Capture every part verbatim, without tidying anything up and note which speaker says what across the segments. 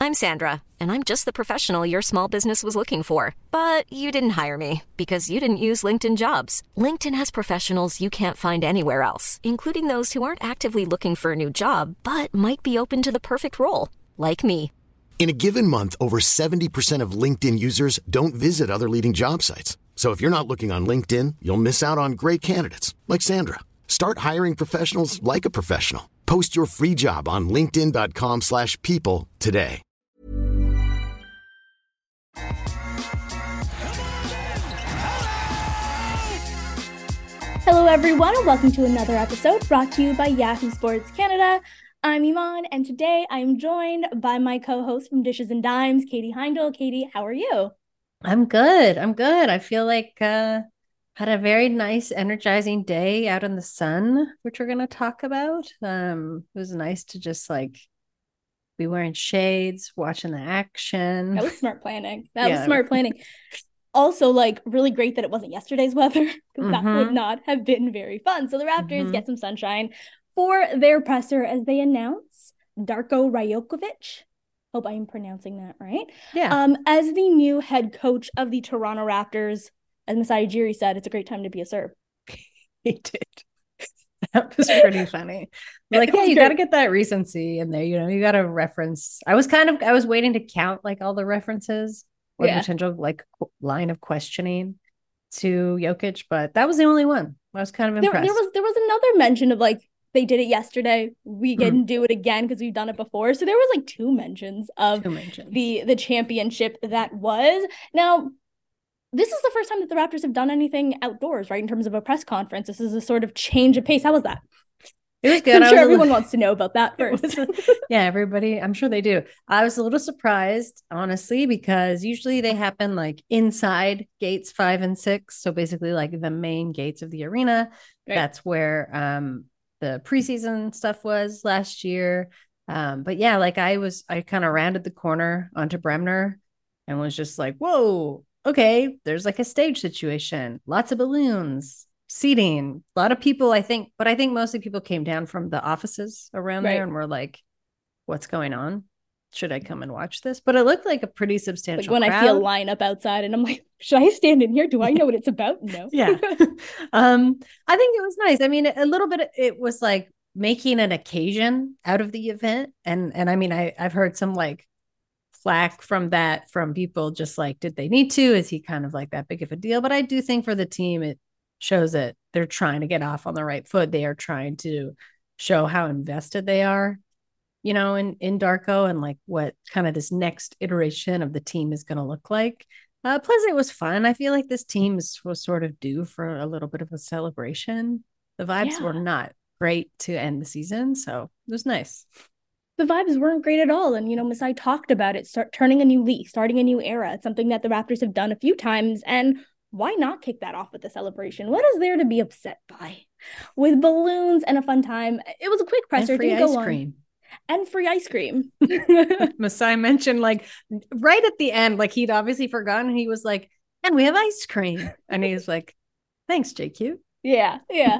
Speaker 1: I'm Sandra, and I'm just the professional your small business was looking for. But you didn't hire me because you didn't use LinkedIn Jobs. LinkedIn has professionals you can't find anywhere else, including those who aren't actively looking for a new job, but might be open to the perfect role, like me.
Speaker 2: In a given month, over seventy percent of LinkedIn users don't visit other leading job sites. So if you're not looking on LinkedIn, you'll miss out on great candidates like Sandra. Start hiring professionals like a professional. Post your free job on linkedin dot com slash people today.
Speaker 3: Hello everyone, and welcome to another episode brought to you by Yahoo Sports Canada. I'm Iman, and today I am joined by my co-host from Dishes and Dimes, Katie Heindel. Katie, how are you?
Speaker 4: I'm good. I'm good. I feel like uh had a very nice, energizing day out in the sun, which we're going to talk about. Um, it was nice to just like be wearing shades, watching the action.
Speaker 3: That was smart planning. That
Speaker 4: Yeah.
Speaker 3: was smart planning. Also, like, really great that it wasn't yesterday's weather, because that
Speaker 4: Mhm.
Speaker 3: would not have been very fun. So the Raptors
Speaker 4: Mhm.
Speaker 3: get some sunshine for their presser as they announce Darko Rajokovic. Hope I am pronouncing that right.
Speaker 4: Yeah.
Speaker 3: Um, as the new head coach of the Toronto Raptors. As Masai Ujiri said, it's a great time to be a Serb.
Speaker 4: He did. That was pretty funny. Like,
Speaker 3: It
Speaker 4: yeah,
Speaker 3: was
Speaker 4: you
Speaker 3: great.
Speaker 4: got to get that recency in there. You know, you got to reference. I was kind of, I was waiting to count like all the references or
Speaker 3: Yeah.
Speaker 4: potential like qu- line of questioning to Jokic, but that was the only one. I was kind of
Speaker 3: There,
Speaker 4: impressed.
Speaker 3: there was there was another mention of like they did it yesterday. We
Speaker 4: Mm.
Speaker 3: can do it again because we've done it before. So there was like two mentions of
Speaker 4: Two mentions.
Speaker 3: the the championship that was. Now, this is the first time that the Raptors have done anything outdoors, right? In terms of a press conference, this is a sort of change of pace. How was that?
Speaker 4: It was good.
Speaker 3: I'm
Speaker 4: I
Speaker 3: sure
Speaker 4: was a
Speaker 3: everyone
Speaker 4: little-
Speaker 3: wants to know about that
Speaker 4: It
Speaker 3: first.
Speaker 4: was- yeah, everybody, I'm sure they do. I was a little surprised, honestly, because usually they happen like inside gates five and six. So basically, like the main gates of the arena.
Speaker 3: Right.
Speaker 4: That's where um, the preseason stuff was last year. Um, but yeah, like I was, I kind of rounded the corner onto Bremner and was just like, whoa, okay, there's like a stage situation, lots of balloons, seating, a lot of people, I think, but I think mostly people came down from the offices around
Speaker 3: Right.
Speaker 4: there and were like, what's going on? Should I come and watch this? But it looked like a pretty substantial
Speaker 3: Like when
Speaker 4: crowd.
Speaker 3: I see a lineup outside and I'm like, should I stand in here? Do I know what it's about? No.
Speaker 4: Yeah. um, I think it was nice. I mean, a little bit, it was like making an occasion out of the event. And, and I mean, I, I've heard some like flack from that from people just like, did they need to? Is he kind of like that big of a deal? But I do think for the team, it shows that they're trying to get off on the right foot. They are trying to show how invested they are, you know, in, in Darko and like what kind of this next iteration of the team is going to look like. Uh, plus, it was fun. I feel like this team is, was sort of due for a little bit of a celebration. The vibes
Speaker 3: Yeah.
Speaker 4: were not great to end the season, so it was nice.
Speaker 3: The vibes weren't great at all. And, you know, Masai talked about it, start turning a new leaf, starting a new era. It's something that the Raptors have done a few times. And why not kick that off with a celebration? What is there to be upset by? With balloons and a fun time. It was a quick presser.
Speaker 4: And free
Speaker 3: Didn't
Speaker 4: ice
Speaker 3: go on.
Speaker 4: cream.
Speaker 3: And free ice cream.
Speaker 4: Masai mentioned like right at the end, like he'd obviously forgotten. He was like, and we have ice cream. And he was like, thanks, J Q.
Speaker 3: Yeah, yeah.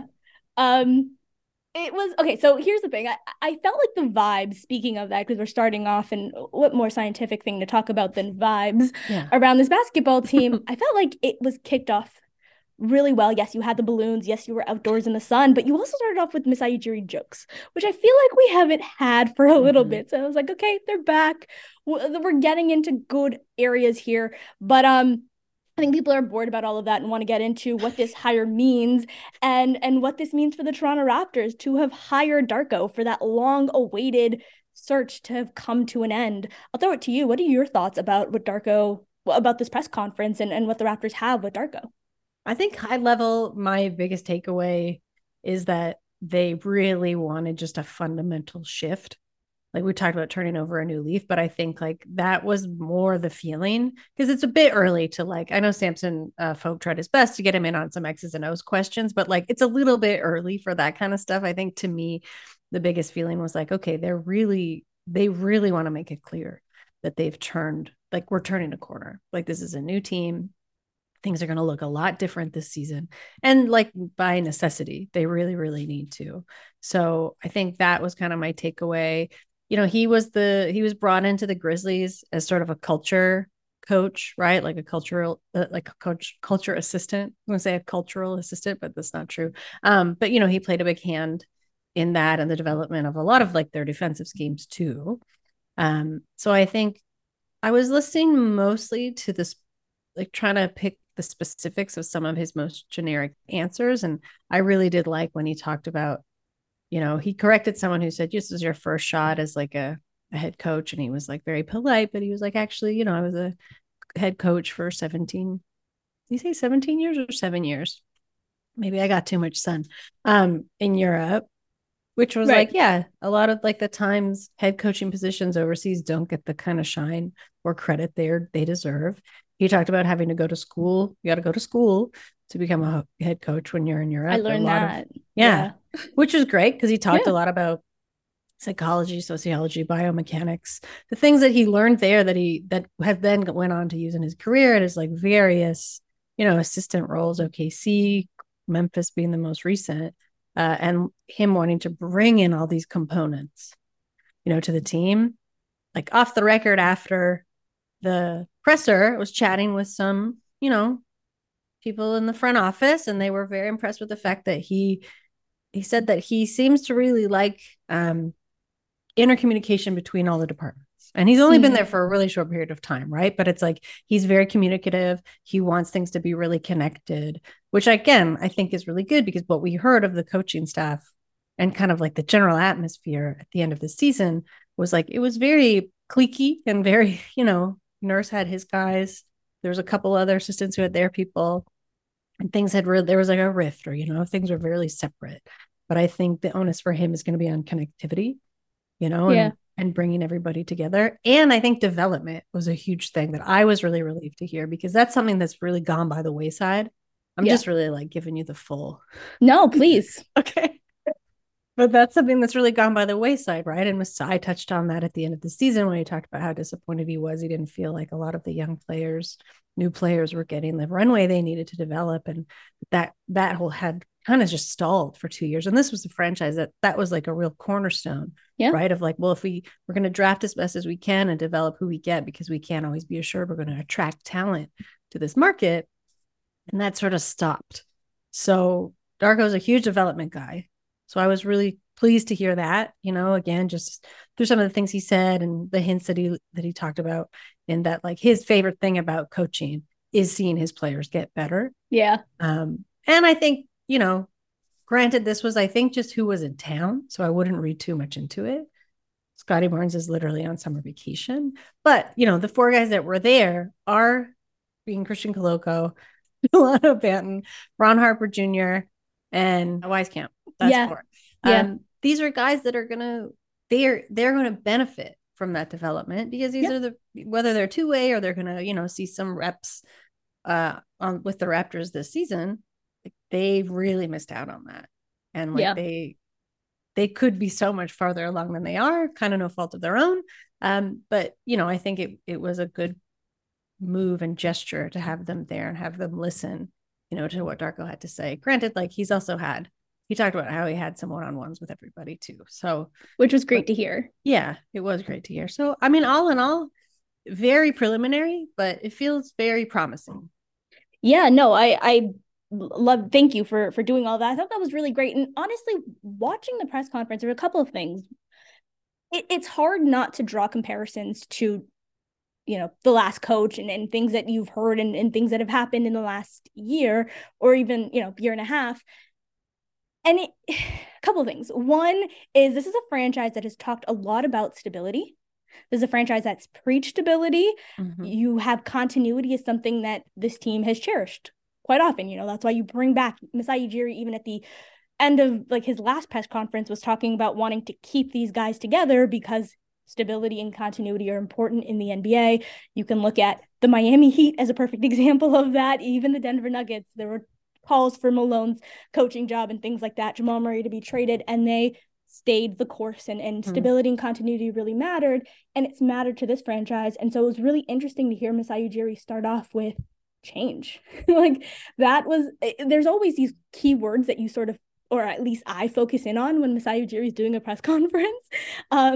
Speaker 3: Um, it was okay. So here's the thing. I, I felt like the vibes, speaking of that, because we're starting off, and what more scientific thing to talk about than vibes
Speaker 4: Yeah.
Speaker 3: around this basketball team? I felt like it was kicked off really well. Yes, you had the balloons. Yes, you were outdoors in the sun, but you also started off with Masai Ujiri jokes, which I feel like we haven't had for a little
Speaker 4: Mhm.
Speaker 3: bit. So I was like, okay, they're back. W- We're getting into good areas here, but um. I think people are bored about all of that and want to get into what this hire means and and what this means for the Toronto Raptors to have hired Darko for that long-awaited search to have come to an end. I'll throw it to you. What are your thoughts about what Darko, about this press conference and, and what the Raptors have with Darko?
Speaker 4: I think high level, my biggest takeaway is that they really wanted just a fundamental shift. Like we talked about turning over a new leaf, but I think like that was more the feeling because it's a bit early to like, I know Samson uh, Folk tried his best to get him in on some X's and O's questions, but like it's a little bit early for that kind of stuff. I think to me, the biggest feeling was like, okay, they're really, they really want to make it clear that they've turned, like we're turning a corner. Like this is a new team. Things are going to look a lot different this season. And like by necessity, they really, really need to. So I think that was kind of my takeaway. you know, he was the he was brought into the Grizzlies as sort of a culture coach, right? Like a cultural, uh, like a coach, culture assistant. I'm gonna say a cultural assistant, but that's not true. Um, but you know, he played a big hand in that and the development of a lot of like their defensive schemes too. Um, so I think I was listening mostly to this, like trying to pick the specifics of some of his most generic answers, and I really did like when he talked about, you know, he corrected someone who said, "This is your first shot as like a." a head coach, and he was like very polite, but he was like, actually, you know, I was a head coach for seventeen, did you say seventeen years or seven years? Maybe I got too much sun um in Europe, which was right. Like, yeah, a lot of like the times head coaching positions overseas don't get the kind of shine or credit there they deserve. He talked about having to go to school. You got to go to school to become a head coach when you're in Europe.
Speaker 3: I learned that.
Speaker 4: Of, yeah, yeah. Which is great because he talked
Speaker 3: yeah.
Speaker 4: a lot about psychology, sociology, biomechanics, the things that he learned there that he that have then went on to use in his career at his like various, you know, assistant roles, O K C, Memphis being the most recent, uh, and him wanting to bring in all these components, you know, to the team. Like off the record after the presser was chatting with some, you know, people in the front office, and they were very impressed with the fact that he he said that he seems to really like um intercommunication between all the departments. And he's only mm-hmm. been there for a really short period of time, right? But it's like he's very communicative. He wants things to be really connected, which again, I think is really good because what we heard of the coaching staff and kind of like the general atmosphere at the end of the season was like, it was very cliquey and very, you know, Nurse had his guys. There was a couple other assistants who had their people, and things had really, there was like a rift, or, you know, things were really separate. But I think the onus for him is going to be on connectivity, you know,
Speaker 3: yeah.
Speaker 4: and, and bringing everybody together. And I think development was a huge thing that I was really relieved to hear, because that's something that's really gone by the wayside. I'm yeah. just really like giving you the full.
Speaker 3: No, please.
Speaker 4: Okay. But that's something that's really gone by the wayside, right? And Masai touched on that at the end of the season when he talked about how disappointed he was. He didn't feel like a lot of the young players, new players were getting the runway they needed to develop. And that that whole had kind of just stalled for two years. And this was a franchise that that was like a real cornerstone,
Speaker 3: yeah.
Speaker 4: right? Of like, well, if we, we're going to draft as best as we can and develop who we get, because we can't always be assured we're going to attract talent to this market. And that sort of stopped. So Darko's a huge development guy. So I was really pleased to hear that, you know, again, just through some of the things he said and the hints that he that he talked about, and that like his favorite thing about coaching is seeing his players get better.
Speaker 3: Yeah.
Speaker 4: Um, and I think, you know, granted, this was, I think, just who was in town, so I wouldn't read too much into it. Scotty Barnes is literally on summer vacation, but you know, the four guys that were there are being Christian Coloco, Delano Banton, Ron Harper Junior, and Wieskamp. That's
Speaker 3: yeah.
Speaker 4: four.
Speaker 3: Yeah.
Speaker 4: Um, these are guys that are gonna they're they're gonna benefit from that development, because these yeah. are the, whether they're two way or they're gonna, you know, see some reps uh on with the Raptors this season, like they really missed out on that. And like yeah. they they could be so much farther along than they are, kind of no fault of their own. Um, but you know, I think it it was a good move and gesture to have them there and have them listen, you know, to what Darko had to say. Granted, like he's also had, he talked about how he had some one-on-ones with everybody too. So,
Speaker 3: which was great
Speaker 4: but,
Speaker 3: to hear.
Speaker 4: Yeah, it was great to hear. So, I mean, all in all, very preliminary, but it feels very promising.
Speaker 3: Yeah, no, I, I love, thank you for, for doing all that. I thought that was really great. And honestly, watching the press conference, there were a couple of things. It, it's hard not to draw comparisons to, you know, the last coach and, and things that you've heard and, and things that have happened in the last year or even, you know, year and a half. And it, a couple of things. One is this is a franchise that has talked a lot about stability. This is a franchise that's preached stability. Mm-hmm. You have continuity is something that this team has cherished quite often. You know, that's why you bring back Masai Ujiri, even at the end of like his last press conference, was talking about wanting to keep these guys together because stability and continuity are important in the N B A. You can look at the Miami Heat as a perfect example of that. Even the Denver Nuggets, there were calls for Malone's coaching job and things like that, Jamal Murray to be traded, and they stayed the course, and, and stability mm. and continuity really mattered, and it's mattered to this franchise. And so it was really interesting to hear Masai Ujiri start off with change. Like that was, there's always these key words that you sort of, or at least I focus in on when Masai Ujiri is doing a press conference. Um,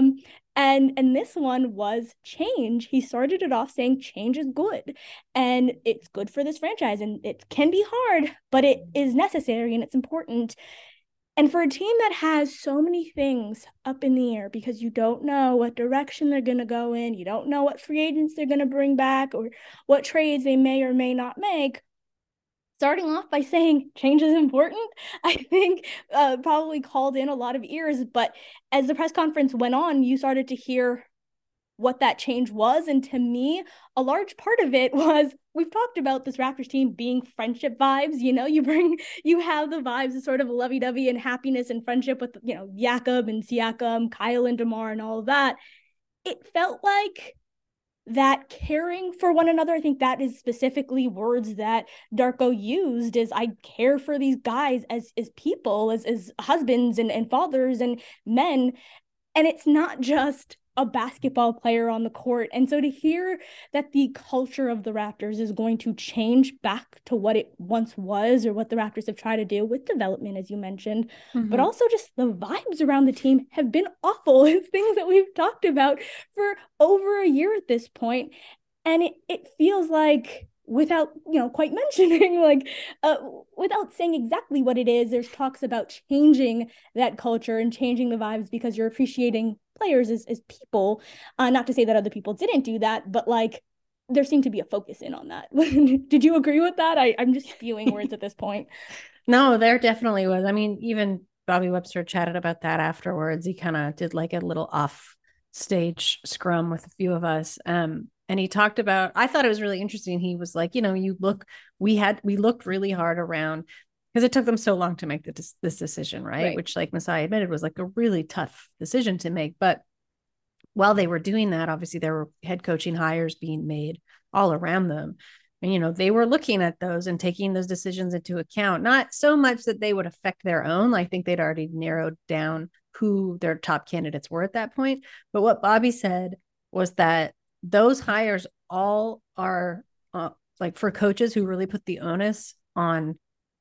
Speaker 3: And and this one was change. He started it off saying change is good and it's good for this franchise and it can be hard, but it is necessary and it's important. And for a team that has so many things up in the air because you don't know what direction they're going to go in, you don't know what free agents they're going to bring back or what trades they may or may not make, starting off by saying change is important, I think uh, probably called in a lot of ears. But as the press conference went on, you started to hear what that change was. And to me, a large part of it was, we've talked about this Raptors team being friendship vibes. You know, you bring, you have the vibes of sort of lovey-dovey and happiness and friendship with, you know, Jakob and Siakam, Kyle and DeMar and all of that. It felt like that caring for one another. I think that is specifically words that Darko used, is I care for these guys as, as people, as, as husbands and, and fathers and men. And it's not just a basketball player on the court. And so to hear that the culture of the Raptors is going to change back to what it once was, or what the Raptors have tried to do with development, as you mentioned, mm-hmm. but also just the vibes around the team have been awful. It's things that we've talked about for over a year at this point. And it, it feels like, without, you know, quite mentioning, like, uh, without saying exactly what it is, there's talks about changing that culture and changing the vibes because you're appreciating players as, as people. Uh, not to say that other people didn't do that, but like, there seemed to be a focus in on that. Did you agree with that? I, I'm just spewing words at this point.
Speaker 4: No, there definitely was. I mean, even Bobby Webster chatted about that afterwards. He kind of did like a little off stage scrum with a few of us. Um, And he talked about, I thought it was really interesting. He was like, you know, you look, we had, we looked really hard around because it took them so long to make the, this decision, right? right? Which, like Masai admitted, was like a really tough decision to make. But while they were doing that, obviously there were head coaching hires being made all around them. And, you know, they were looking at those and taking those decisions into account, not so much that they would affect their own. I think they'd already narrowed down who their top candidates were at that point. But what Bobby said was that those hires all are uh, like for coaches who really put the onus on,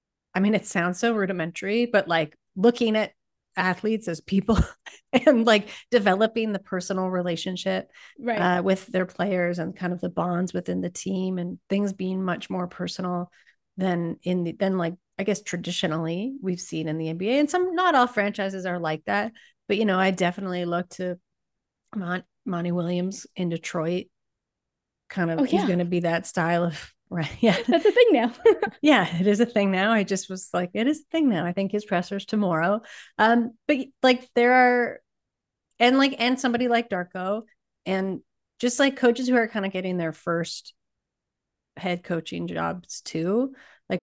Speaker 4: I mean, it sounds so rudimentary, but like looking at athletes as people and like developing the personal relationship right. uh, with their players and kind of the bonds within the team and things being much more personal than in the, than like, I guess traditionally we've seen in the N B A. And some, not all franchises are like that, but, you know, I definitely look to Mon- Monty Williams in Detroit. Kind of, oh, yeah. He's going to be that style of, right? Yeah.
Speaker 3: That's a thing now.
Speaker 4: Yeah, it is a thing now. I just was like, it is a thing now. I think his presser's tomorrow. Um, but like there are, and like, and somebody like Darko, and just like coaches who are kind of getting their first head coaching jobs too. Like,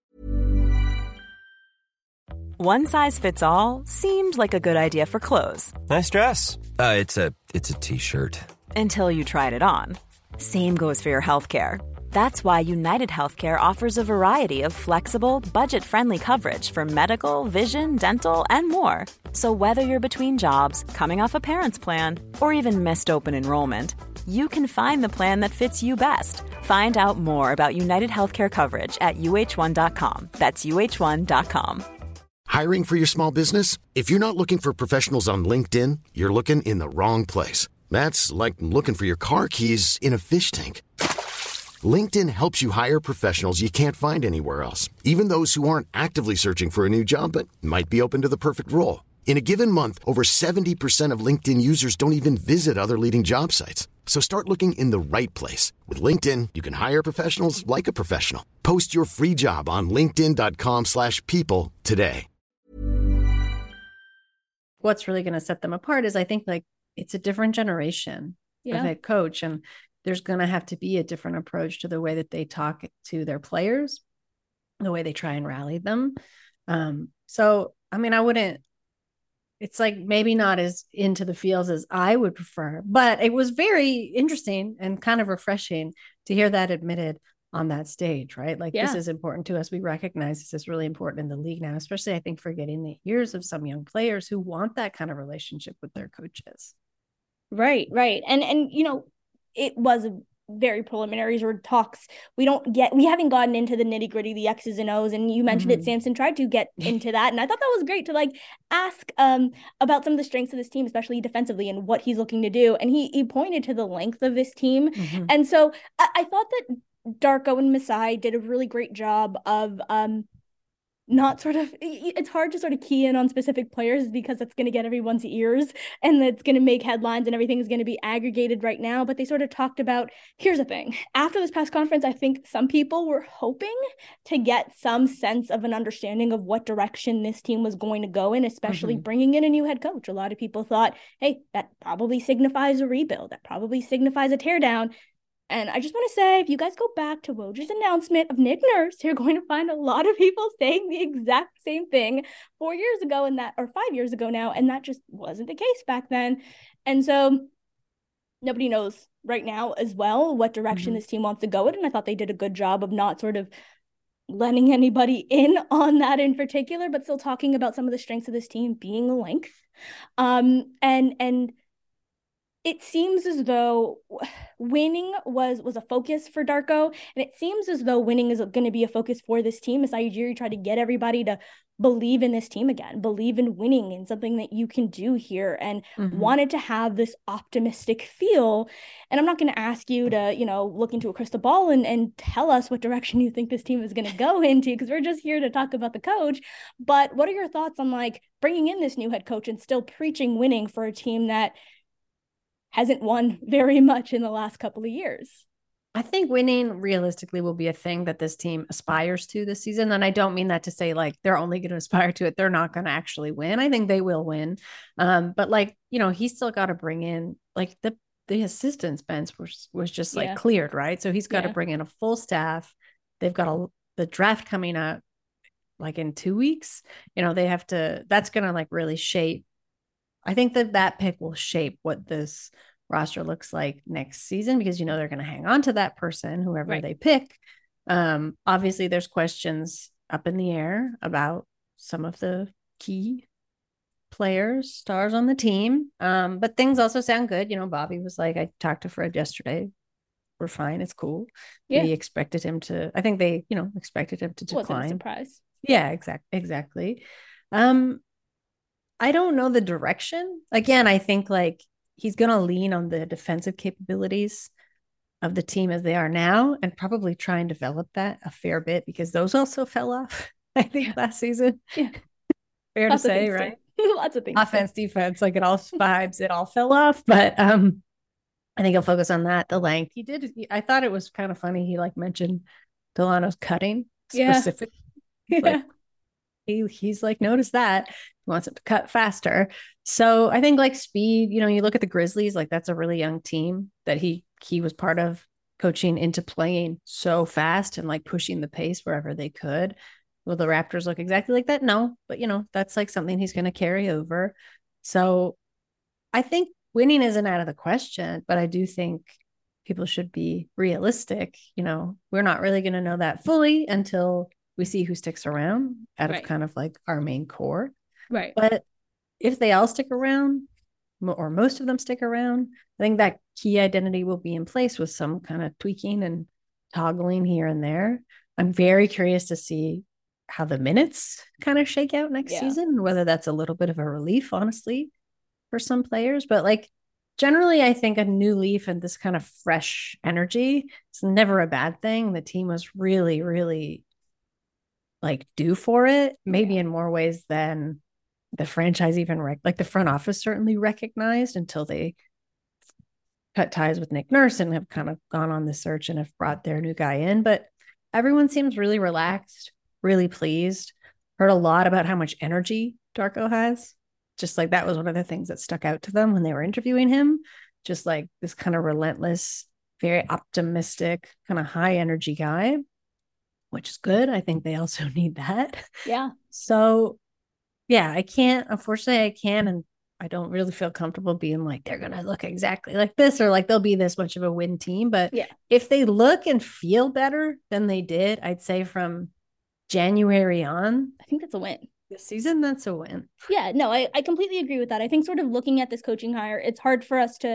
Speaker 5: one size fits all seemed like a good idea for clothes.
Speaker 6: Nice dress. Uh, it's a, it's a t-shirt.
Speaker 5: Until you tried it on. Same goes for your healthcare. That's why United Healthcare offers a variety of flexible, budget-friendly coverage for medical, vision, dental, and more. So whether you're between jobs, coming off a parent's plan, or even missed open enrollment, you can find the plan that fits you best. Find out more about United Healthcare coverage at U H one dot com. That's U H one dot com.
Speaker 2: Hiring for your small business? If you're not looking for professionals on LinkedIn, you're looking in the wrong place. That's like looking for your car keys in a fish tank. LinkedIn helps you hire professionals you can't find anywhere else, even those who aren't actively searching for a new job but might be open to the perfect role. In a given month, over seventy percent of LinkedIn users don't even visit other leading job sites. So start looking in the right place. With LinkedIn, you can hire professionals like a professional. Post your free job on linkedin dot com slash people today.
Speaker 4: What's really going to set them apart is I think like it's a different generation yeah. of head coach, and there's going to have to be a different approach to the way that they talk to their players, the way they try and rally them. Um, so, I mean, I wouldn't, it's like maybe not as into the fields as I would prefer, but it was very interesting and kind of refreshing to hear that admitted on that stage, right? Like yeah. this is important to us. We recognize this is really important in the league now, especially I think for getting the ears of some young players who want that kind of relationship with their coaches.
Speaker 3: Right, right. And, and, you know, it was a very preliminaries or talks. We don't get, we haven't gotten into the nitty gritty, the X's and O's. And you mentioned mm-hmm. it, Samson tried to get into that. And I thought that was great to like ask um, about some of the strengths of this team, especially defensively and what he's looking to do. And he, he pointed to the length of this team. Mm-hmm. And so I, I thought that Darko and Masai did a really great job of um, not sort of, it's hard to sort of key in on specific players because that's going to get everyone's ears and that's going to make headlines and everything is going to be aggregated right now. But they sort of talked about, here's the thing. After this press conference, I think some people were hoping to get some sense of an understanding of what direction this team was going to go in, especially mm-hmm. bringing in a new head coach. A lot of people thought, hey, that probably signifies a rebuild. That probably signifies a teardown. And I just want to say, if you guys go back to Woj's announcement of Nick Nurse, you're going to find a lot of people saying the exact same thing four years ago and that, or five years ago now, and that just wasn't the case back then. And so nobody knows right now as well what direction mm-hmm. this team wants to go in. And I thought they did a good job of not sort of letting anybody in on that in particular, but still talking about some of the strengths of this team being length. Um, and, and, It seems as though winning was was a focus for Darko, and it seems as though winning is going to be a focus for this team as Ujiri tried to get everybody to believe in this team again, believe in winning and something that you can do here, and mm-hmm. wanted to have this optimistic feel. And I'm not going to ask you to, you know, look into a crystal ball and, and tell us what direction you think this team is going to go into, because we're just here to talk about the coach. But what are your thoughts on like bringing in this new head coach and still preaching winning for a team that hasn't won very much in the last couple of years?
Speaker 4: I think winning realistically will be a thing that this team aspires to this season. And I don't mean that to say like they're only going to aspire to it. They're not going to actually win. I think they will win. Um, but like, you know, he's still got to bring in like the, the assistants bench was, was just like yeah. cleared, right? So he's got yeah. to bring in a full staff. They've got a, the draft coming up like in two weeks. You know, they have to, that's going to like really shape. I think that that pick will shape what this roster looks like next season, because, you know, they're going to hang on to that person, whoever right. they pick. Um, obviously there's questions up in the air about some of the key players, stars on the team. Um, but things also sound good. You know, Bobby was like, I talked to Fred yesterday. We're fine. It's cool. Yeah. They expected him to, I think they, you know, expected him to decline.
Speaker 3: Wasn't a surprise.
Speaker 4: Yeah, exactly. Exactly. Um, I don't know the direction. Again, I think like he's going to lean on the defensive capabilities of the team as they are now and probably try and develop that a fair bit, because those also fell off, I think, yeah. last season.
Speaker 3: Yeah.
Speaker 4: Fair Lots to say, right?
Speaker 3: Lots of things.
Speaker 4: Offense, too. Defense, like it all vibes, it all fell off. But um, I think he'll focus on that, the length. He did. I thought it was kind of funny. He like mentioned Delano's cutting specifically. Yeah. Like, He, he's like, notice that. He wants it to cut faster. So I think like speed, you know, you look at the Grizzlies, like that's a really young team that he he was part of coaching into playing so fast and like pushing the pace wherever they could. Will the Raptors look exactly like that? No, but you know, that's like something he's going to carry over. So I think winning isn't out of the question, but I do think people should be realistic. You know, we're not really going to know that fully until we see who sticks around out right. of kind of like our main core.
Speaker 3: Right.
Speaker 4: But if they all stick around, or most of them stick around, I think that key identity will be in place with some kind of tweaking and toggling here and there. I'm very curious to see how the minutes kind of shake out next yeah. season, whether that's a little bit of a relief, honestly, for some players. But like generally, I think a new leaf and this kind of fresh energy is never a bad thing. The team was really, really like due for it, maybe yeah. in more ways than the franchise even rec- like the front office certainly recognized until they cut ties with Nick Nurse and have kind of gone on the search and have brought their new guy in. But everyone seems really relaxed, really pleased. Heard a lot about how much energy Darko has. Just like that was one of the things that stuck out to them when they were interviewing him. Just like this kind of relentless, very optimistic, kind of high energy guy, which is good. I think they also need that.
Speaker 3: Yeah.
Speaker 4: So yeah, I can't, unfortunately I can. And I don't really feel comfortable being like, they're going to look exactly like this, or like they'll be this much of a win team. But
Speaker 3: yeah.
Speaker 4: if they look and feel better than they did, I'd say from January on,
Speaker 3: I think that's a win.
Speaker 4: This season, that's a win.
Speaker 3: Yeah, no, I, I completely agree with that. I think sort of looking at this coaching hire, it's hard for us to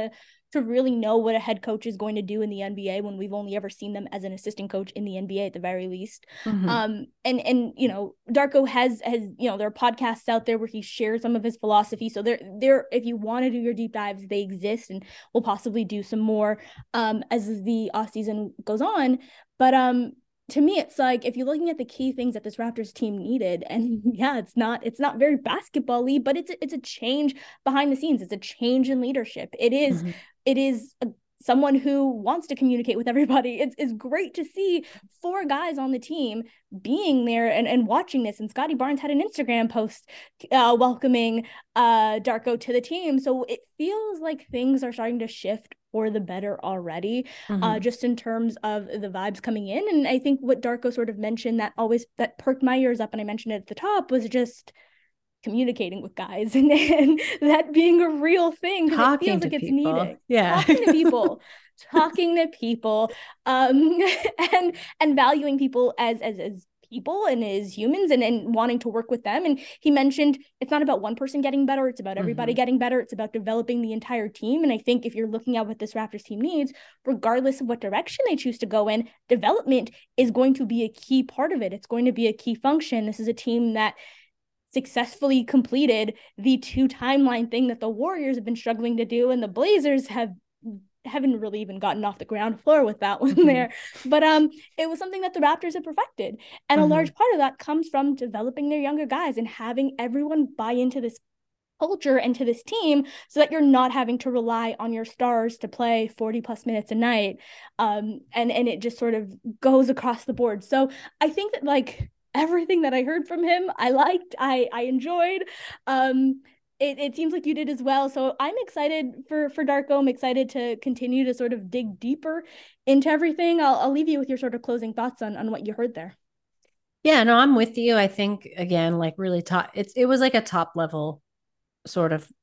Speaker 3: to really know what a head coach is going to do in the N B A when we've only ever seen them as an assistant coach in the N B A at the very least. Mm-hmm. Um, and, and, you know, Darko has, has, you know, there are podcasts out there where he shares some of his philosophy. So there, there, if you want to do your deep dives, they exist, and we'll possibly do some more um, as the off season goes on. But, um, to me, it's like, if you're looking at the key things that this Raptors team needed, and yeah, it's not, it's not very basketball-y, but it's, it's a change behind the scenes. It's a change in leadership. It is, mm-hmm. it is a, someone who wants to communicate with everybody. It's, it's great to see four guys on the team being there and, and watching this. And Scotty Barnes had an Instagram post uh, welcoming uh, Darko to the team. So it feels like things are starting to shift for the better already, mm-hmm. uh, just in terms of the vibes coming in. And I think what Darko sort of mentioned that always, that perked my ears up, and I mentioned it at the top, was just communicating with guys and, and that being a real thing.
Speaker 4: Talking
Speaker 3: it feels
Speaker 4: to
Speaker 3: like it's
Speaker 4: people.
Speaker 3: needed.
Speaker 4: Yeah.
Speaker 3: Talking to people, talking to people, um, and, and valuing people as, as, as people and as humans, and, and wanting to work with them. And he mentioned it's not about one person getting better. It's about everybody mm-hmm. getting better. It's about developing the entire team. And I think if you're looking at what this Raptors team needs, regardless of what direction they choose to go in, development is going to be a key part of it. It's going to be a key function. This is a team that successfully completed the two timeline thing that the Warriors have been struggling to do, and the Blazers have haven't really even gotten off the ground floor with that one mm-hmm. there. But um, it was something that the Raptors have perfected. And mm-hmm. a large part of that comes from developing their younger guys and having everyone buy into this culture and to this team, so that you're not having to rely on your stars to play forty plus minutes a night. Um, and, and it just sort of goes across the board. So I think that, like, everything that I heard from him, I liked, I, I enjoyed. Um, It, it seems like you did as well. So I'm excited for, for Darko. I'm excited to continue to sort of dig deeper into everything. I'll, I'll leave you with your sort of closing thoughts on, on what you heard there.
Speaker 4: Yeah, no, I'm with you. I think, again, like really top, it's, it was like a top level sort of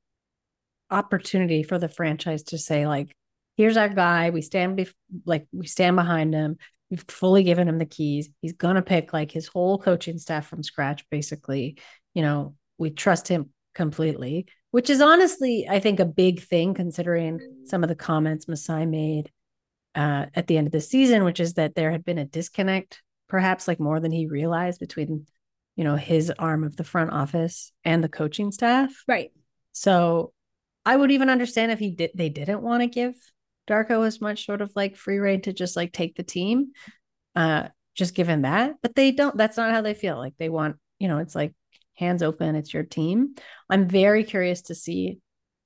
Speaker 4: opportunity for the franchise to say, like, here's our guy. We stand, bef- like we stand behind him. We've fully given him the keys. He's going to pick like his whole coaching staff from scratch, basically. You know, we trust him completely, which is honestly, I think, a big thing considering some of the comments Masai made uh, at the end of the season, which is that there had been a disconnect, perhaps like more than he realized, between, you know, his arm of the front office and the coaching staff.
Speaker 3: Right.
Speaker 4: So I would even understand if he did, they didn't want to give Darko as much sort of like free rein to just like take the team, uh, just given that, but they don't, that's not how they feel. Like they want, you know, it's like, hands open, it's your team. I'm very curious to see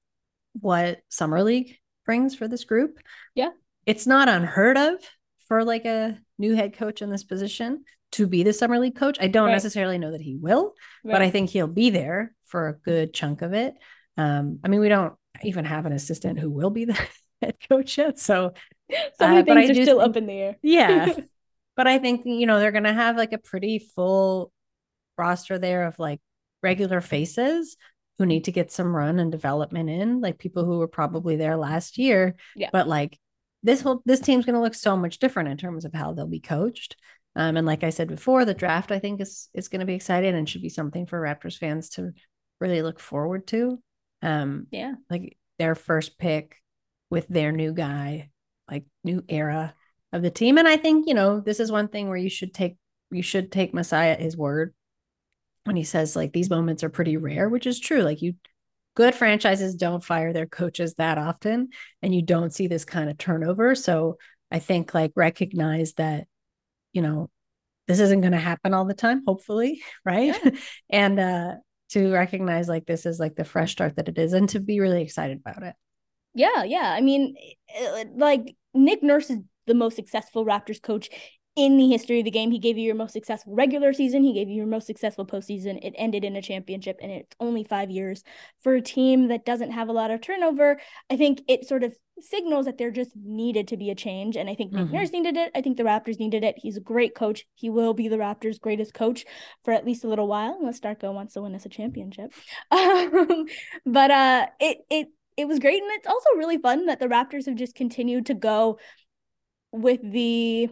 Speaker 4: what Summer League brings for this group.
Speaker 3: Yeah.
Speaker 4: It's not unheard of for like a new head coach in this position to be the Summer League coach. I don't right. necessarily know that he will, right. but I think he'll be there for a good chunk of it. Um, I mean, we don't even have an assistant who will be the head coach yet. So
Speaker 3: some uh, things are still think, up in the air.
Speaker 4: Yeah. But I think, you know, they're going to have like a pretty full roster there of like regular faces who need to get some run and development in, like people who were probably there last year.
Speaker 3: Yeah.
Speaker 4: But like this whole this team's going to look so much different in terms of how they'll be coached. Um, and like I said before, the draft I think is is going to be exciting and should be something for Raptors fans to really look forward to. Um,
Speaker 3: yeah,
Speaker 4: like their first pick with their new guy, like new era of the team. And I think, you know, this is one thing where you should take you should take Masai at his word when he says like these moments are pretty rare, which is true. Like you, good franchises don't fire their coaches that often, and you don't see this kind of turnover. So I think like recognize that, you know, this isn't going to happen all the time, hopefully. Right. Yeah. and uh, to recognize like this is like the fresh start that it is, and to be really excited about it.
Speaker 3: Yeah. Yeah. I mean, like Nick Nurse is the most successful Raptors coach in the history of the game. He gave you your most successful regular season. He gave you your most successful postseason. It ended in a championship, and it's only five years for a team that doesn't have a lot of turnover. I think it sort of signals that there just needed to be a change. And I think Nick mm-hmm. Nurse needed it. I think the Raptors needed it. He's a great coach. He will be the Raptors' greatest coach for at least a little while, unless Darko wants to win us a championship. Um, but uh, it, it, it was great. And it's also really fun that the Raptors have just continued to go with the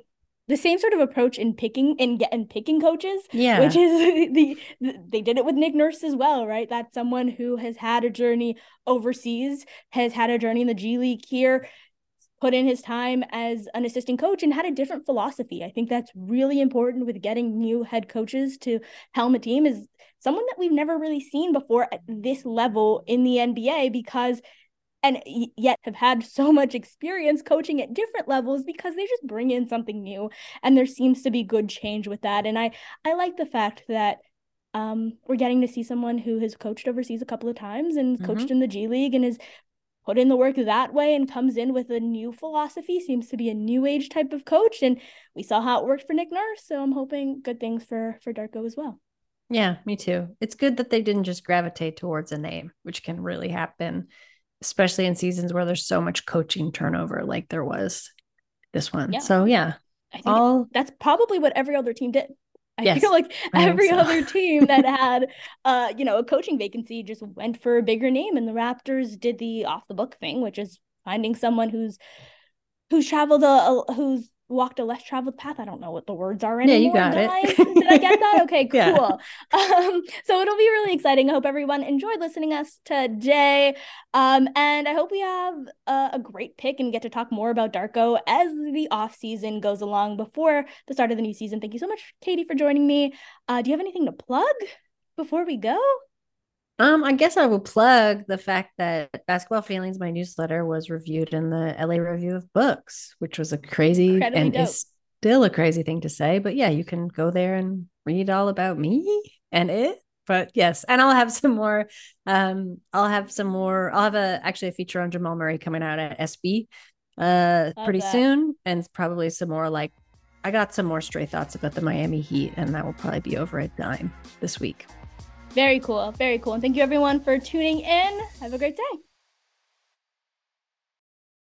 Speaker 3: the same sort of approach in picking and getting picking coaches.
Speaker 4: Yeah.
Speaker 3: Which is the, the they did it with Nick Nurse as well, right? That's someone who has had a journey overseas, has had a journey in the G League here, put in his time as an assistant coach and had a different philosophy. I think that's really important with getting new head coaches to helm a team, is someone that we've never really seen before at this level in the N B A, because and yet have had so much experience coaching at different levels, because they just bring in something new, and there seems to be good change with that. And I, I like the fact that um, we're getting to see someone who has coached overseas a couple of times and mm-hmm. coached in the G League and has put in the work that way and comes in with a new philosophy, seems to be a new age type of coach. And we saw how it worked for Nick Nurse. So I'm hoping good things for, for Darko as well.
Speaker 4: Yeah, me too. It's good that they didn't just gravitate towards a name, which can really happen, especially in seasons where there's so much coaching turnover like there was this one. Yeah. So yeah,
Speaker 3: I think all... that's probably what every other team did. I
Speaker 4: yes,
Speaker 3: feel like every
Speaker 4: so.
Speaker 3: other team that had, uh, you know, a coaching vacancy just went for a bigger name, and the Raptors did the off the book thing, which is finding someone who's who's traveled a, a who's walked a less traveled path. I don't know what the words are anymore.
Speaker 4: Yeah, you got
Speaker 3: guys.
Speaker 4: it.
Speaker 3: Did I get that? Okay, cool.
Speaker 4: Yeah.
Speaker 3: Um, so it'll be really exciting. I hope everyone enjoyed listening to us today. Um, and I hope we have a, a great pick and get to talk more about Darko as the off season goes along before the start of the new season. Thank you so much, Katie, for joining me. Uh, do you have anything to plug before we go?
Speaker 4: Um, I guess I will plug the fact that Basketball Feelings, my newsletter, was reviewed in the L A Review of Books, which was a crazy Incredibly and dope. Is still a crazy thing to say. But yeah, you can go there and read all about me and it. But yes, and I'll have some more. Um, I'll have some more. I'll have a actually a feature on Jamal Murray coming out at S B uh Love pretty that. soon, and probably some more like I got some more stray thoughts about the Miami Heat, and that will probably be over at Dime this week.
Speaker 3: Very cool. Very cool. And thank you everyone for tuning in. Have a great day.